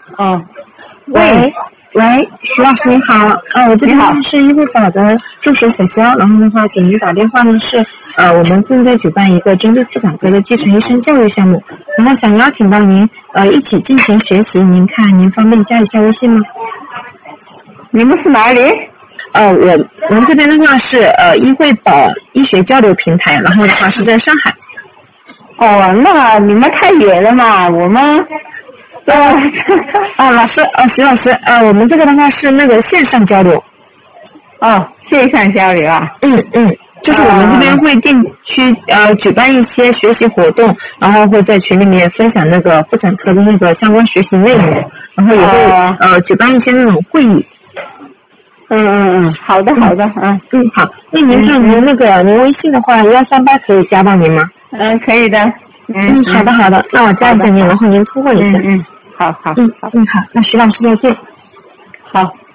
哦， 喂，徐老师您好，我这边是易会宝的助学小肖，然后的话给您打电话呢是我们正在举办一个针对妇产科的基础医生教育项目，然后想邀请到您一起进行学习，您看您方便加一下微信吗？ 你们是哪里？ 我们这边的话是易会宝医学交流平台，然后的话是在上海。 哦，那你们太远了嘛，我们老师，徐老师，我们这个的话是那个线上交流。 线上交流啊。 就是我们这边会定期举办一些学习活动，然后会在群里面分享那个妇产科的那个相关学习内容，然后也会举办一些那种会议。 好的。 好。那您看您您微信的话138可以加到您吗？ 可以的。 好的，那我加一下您，然后您通过一下。 好。 好，那徐老师再见。 好。